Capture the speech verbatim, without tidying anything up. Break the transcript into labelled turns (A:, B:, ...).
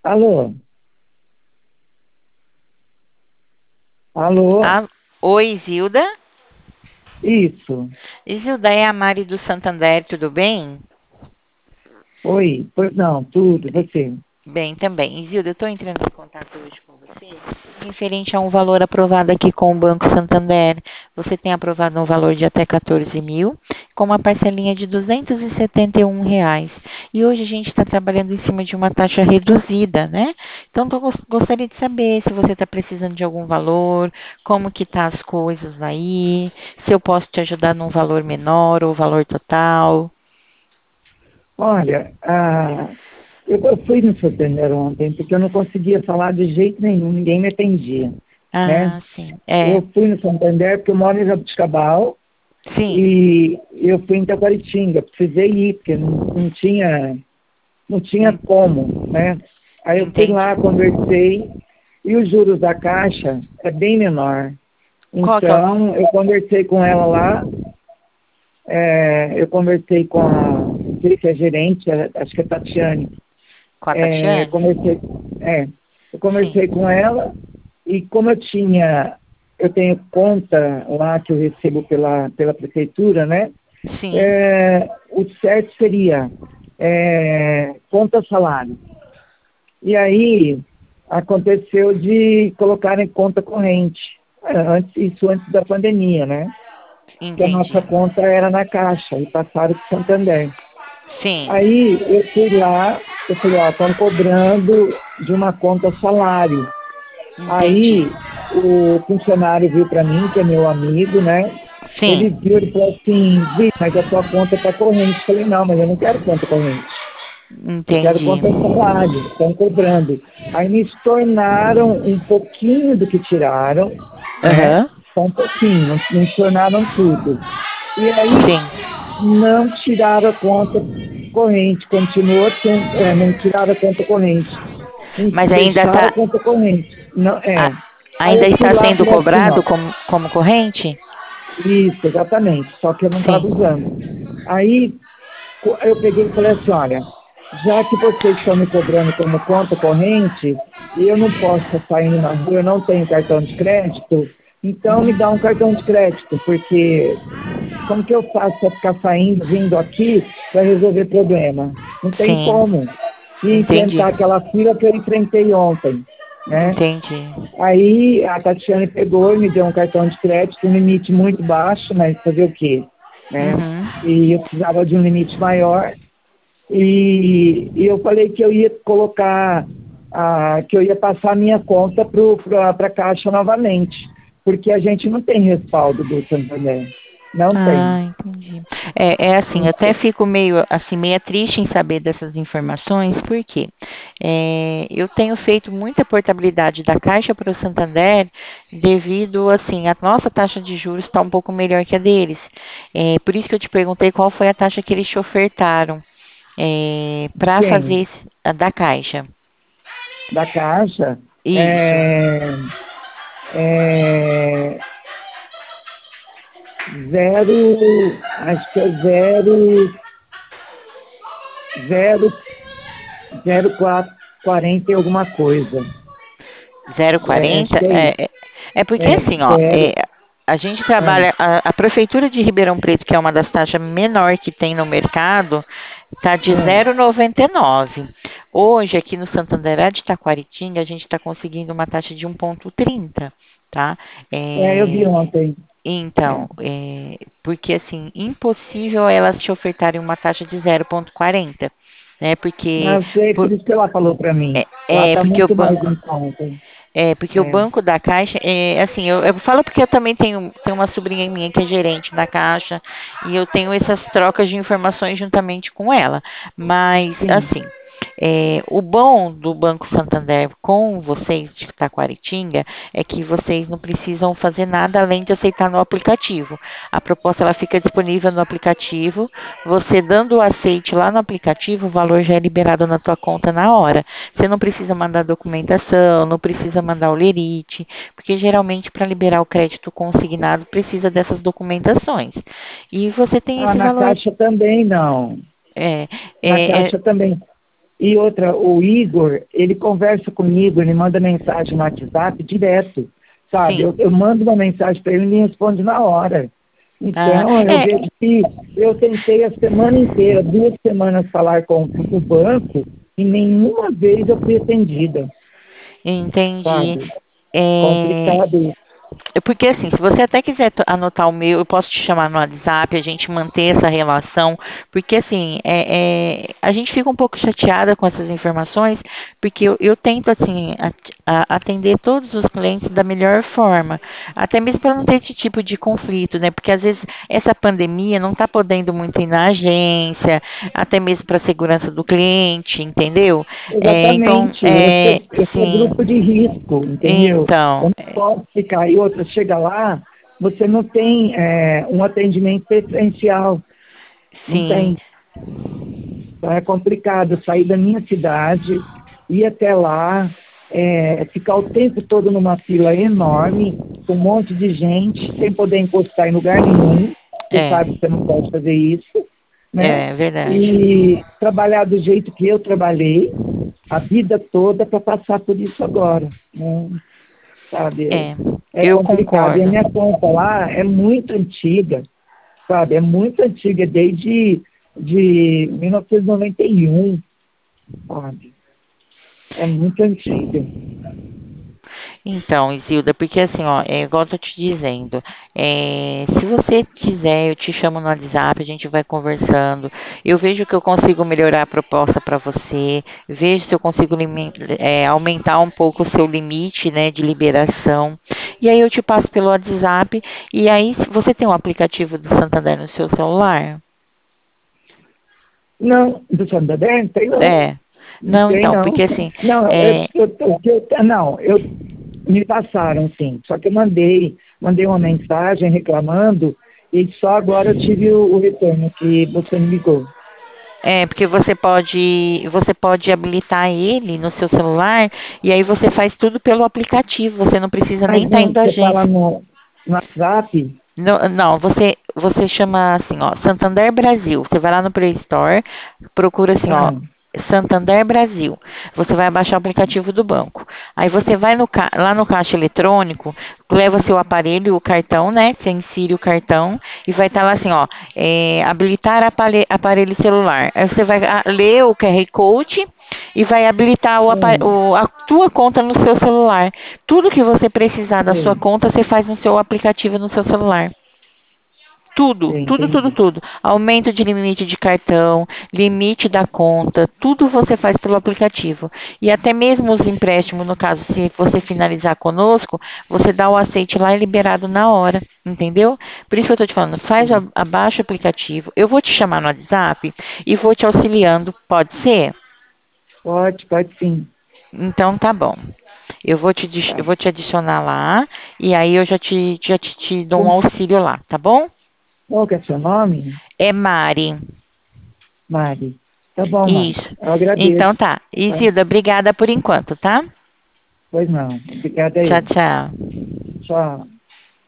A: Alô? Alô?
B: Ah, oi, Zilda.
A: Isso.
B: Zilda, é a Mari do Santander, tudo bem?
A: Oi. Pois não, tudo, você.
B: Bem também. Zilda, eu estou entrando em contato hoje com você referente a um valor aprovado aqui com o Banco Santander. Você tem aprovado um valor de até quatorze mil, com uma parcelinha de duzentos e setenta e um reais. E hoje a gente está trabalhando em cima de uma taxa reduzida, né? Então, eu gos- gostaria de saber se você está precisando de algum valor, como que tá as coisas aí, se eu posso te ajudar num valor menor ou valor total.
A: Olha, ah, eu, eu fui no Santander ontem porque eu não conseguia falar de jeito nenhum, ninguém me atendia, né?
B: Ah, sim. É.
A: Eu fui no Santander porque eu moro em Jabuticabal
B: Sim.
A: e eu fui em Taquaritinga, precisei ir, porque não, não tinha, não tinha
B: En-
A: como, né? Aí eu fui
B: Entendi.
A: lá, conversei, e os juros da Caixa é bem menor.
B: Qual que é o...
A: Então, eu conversei com ela lá. É, eu conversei com a, não sei se é gerente, é, acho que é Tatiane.
B: Com a
A: É, eu
B: Tatiane?
A: conversei, é, eu
B: Sim.
A: conversei com ela e como eu tinha, eu tenho conta lá que eu recebo pela, pela prefeitura, né?
B: Sim.
A: É, o certo seria é, conta salário. E aí aconteceu de colocar em conta corrente. É, antes, isso antes da pandemia, né? Que a
B: Entendi.
A: nossa conta era na Caixa e passaram para o Santander.
B: Sim.
A: Aí eu fui lá, eu falei, ó, estão cobrando de uma conta salário.
B: Entendi.
A: Aí o funcionário viu para mim, que é meu amigo, né? Ele
B: Sim.
A: viu, ele falou assim, Vi, mas a tua conta está corrente. Eu falei, não, mas eu não quero conta corrente. Eu quero
B: Entendi.
A: conta salário, estão cobrando. Aí me estornaram um pouquinho do que tiraram, né?
B: Aham.
A: Só um pouquinho, não, não estornaram tudo. E aí
B: Sim.
A: não tiraram a conta corrente, continuou tendo, é, não tiraram a conta corrente. Não
B: Mas ainda
A: deixaram a
B: tá.
A: conta corrente. Não,
B: a-
A: é. Aí
B: Ainda
A: eu fui
B: está
A: lá e
B: sendo
A: falei assim,
B: cobrado
A: ó,
B: como, como corrente?
A: isso, exatamente, só que eu não estava
B: Sim.
A: usando. Aí co- eu peguei e falei assim, olha, já que vocês estão me cobrando como conta corrente, e eu não posso estar saindo na rua, eu não tenho cartão de crédito, então me dá um cartão de crédito, porque como que eu faço para ficar saindo, vindo aqui para resolver problema? Não tem
B: Sim.
A: como. E
B: Entendi.
A: enfrentar aquela fila que eu enfrentei ontem, né?
B: Entendi.
A: Aí a Tatiane pegou e me deu um cartão de crédito, um limite muito baixo, mas fazer o quê? Né?
B: Uhum.
A: E eu precisava de um limite maior. E, e eu falei que eu ia colocar, a, que eu ia passar a minha conta para a Caixa novamente, porque a gente não tem respaldo do Santander. Não tem.
B: Ah, entendi. É, é assim, eu até
A: Então,
B: fico meio assim, meio triste em saber dessas informações, porque é, eu tenho feito muita portabilidade da Caixa para o Santander devido, assim, a nossa taxa de juros está um pouco melhor que a deles. É, por isso que eu te perguntei qual foi a taxa que eles te ofertaram é, para fazer
A: quem?
B: esse, a da Caixa.
A: Da Caixa,
B: Isso.
A: é, é zero, acho que é zero, zero, zero, quatro, quarenta e alguma coisa. É, acho
B: Zero vírgula quarenta?
A: que é isso.
B: É, é, é porque
A: É,
B: assim, ó, é,
A: zero,
B: a gente
A: ah,
B: trabalha, a, a Prefeitura de Ribeirão Preto, que é uma das taxas menor que tem no mercado, está de
A: ah.
B: zero vírgula noventa e nove. Hoje, aqui no Santander de Taquaritinga, a gente está conseguindo uma taxa de um vírgula trinta, tá?
A: É, eu vi
B: É,
A: ontem. É.
B: então, é, porque assim, impossível elas te ofertarem uma taxa de zero vírgula quarenta, né? Porque,
A: Não sei, por
B: por-
A: isso que ela falou para mim.
B: é,
A: Lá
B: é,
A: está
B: porque o
A: muito mais
B: banco
A: em conta.
B: é, porque o
A: É,
B: banco da Caixa, é, assim, eu, eu falo porque eu também tenho, tenho uma sobrinha minha que é gerente da Caixa e eu tenho essas trocas de informações juntamente com ela. Mas,
A: sim.
B: assim, é, o bom do Banco Santander com vocês de Taquaritinga é que vocês não precisam fazer nada além de aceitar no aplicativo. A proposta ela fica disponível no aplicativo. Você dando o aceite lá no aplicativo, o valor já é liberado na tua conta na hora. Você não precisa mandar documentação, não precisa mandar o lerite, porque geralmente para liberar o crédito consignado precisa dessas documentações. E você tem
A: Ah,
B: esse
A: na
B: valor.
A: Caixa também não.
B: É,
A: Na
B: é, é,
A: Caixa também. E outra, o Igor, ele conversa comigo, ele manda mensagem no WhatsApp direto, sabe? Eu,
B: Sim.
A: eu mando uma mensagem para ele e ele responde na hora.
B: Ah,
A: Então, eu
B: é,
A: vejo que eu tentei a semana inteira, duas semanas, falar com o banco e nenhuma vez eu fui atendida,
B: entendi.
A: sabe?
B: É,
A: Complicado isso.
B: É porque assim, se você até quiser t- anotar o meu, eu posso te chamar no WhatsApp, a gente manter essa relação, porque assim, é, é, a gente fica um pouco chateada com essas informações, porque eu, eu tento assim at- a- atender todos os clientes da melhor forma, até mesmo para não ter esse tipo de conflito, né? Porque às vezes essa pandemia não está podendo muito ir na agência, até mesmo para a segurança do cliente, entendeu? É, então,
A: Exatamente, eu
B: é,
A: sou, eu sou
B: sim,
A: grupo de risco, entendeu? Eu
B: então,
A: não posso ficar. E outra, chega lá, você não tem é, um atendimento preferencial, não
B: sim.
A: tem. Então é complicado sair da minha cidade, ir até lá, é, ficar o tempo todo numa fila enorme, com um monte de gente, sem poder encostar em lugar nenhum. Você
B: É,
A: sabe que você não pode fazer isso, né?
B: é verdade.
A: E trabalhar do jeito que eu trabalhei a vida toda para passar por isso agora, né? Sabe?
B: É,
A: É
B: eu
A: complicado. E a
B: concordo.
A: minha conta lá é muito antiga, sabe? É muito antiga, desde de mil novecentos e noventa e um, sabe? É muito antiga.
B: Então, Isilda, porque assim, ó, é igual eu tô te dizendo, é, se você quiser, eu te chamo no WhatsApp, a gente vai conversando. Eu vejo que eu consigo melhorar a proposta para você, vejo se eu consigo limi- é, aumentar um pouco o seu limite, né, de liberação. E aí eu te passo pelo WhatsApp. E aí, se você tem um aplicativo do Santander no seu celular?
A: Não, do Santander? Não tem não.
B: É.
A: Não
B: Não,
A: tem
B: então,
A: não.
B: porque assim,
A: Não, eu,
B: é,
A: eu, eu, eu- não, eu me passaram, sim. Só que eu mandei, mandei uma mensagem reclamando e só agora eu tive o, o retorno que você me ligou.
B: É, porque você pode, você pode habilitar ele no seu celular e aí você faz tudo pelo aplicativo, você não precisa nem
A: Mas
B: estar
A: não,
B: indo à
A: você fala
B: agência.
A: no, no WhatsApp?
B: Não, não, você, você chama assim, ó, Santander Brasil. Você vai lá no Play Store, procura assim, ó,
A: Ah,
B: Santander Brasil. Você vai baixar o aplicativo do banco. Aí você vai no, ca- lá no caixa eletrônico, leva seu aparelho, o cartão, né? Você insere o cartão e vai estar lá assim, ó, é, habilitar apare- aparelho celular. Aí você vai ah, ler o Q R Code e vai habilitar o apa-
A: hum,
B: o- a tua conta no seu celular. Tudo que você precisar da sua
A: sim,
B: conta, você faz no seu aplicativo no seu celular. Tudo,
A: sim,
B: tudo, tudo,
A: entendi.
B: tudo. Aumento de limite de cartão, limite da conta, tudo você faz pelo aplicativo. E até mesmo os empréstimos, no caso, se você finalizar conosco, você dá o aceite lá e liberado na hora, entendeu? Por isso que eu estou te falando, faz, a-
A: Sim.
B: abaixa o aplicativo, eu vou te chamar no WhatsApp e vou te auxiliando, pode ser?
A: Pode, pode sim.
B: Então tá bom. Eu vou te, dis-
A: Tá.
B: eu vou te adicionar lá e aí eu já te, já te, te dou um
A: Com-
B: auxílio lá, tá bom?
A: Qual que é seu nome?
B: É Mari.
A: Mari. Tá bom, Mari.
B: Isso.
A: Eu agradeço.
B: Então tá.
A: Tá?
B: Isilda, obrigada por enquanto, tá?
A: Pois não. Obrigada
B: Tchau,
A: eu.
B: tchau.
A: Tchau.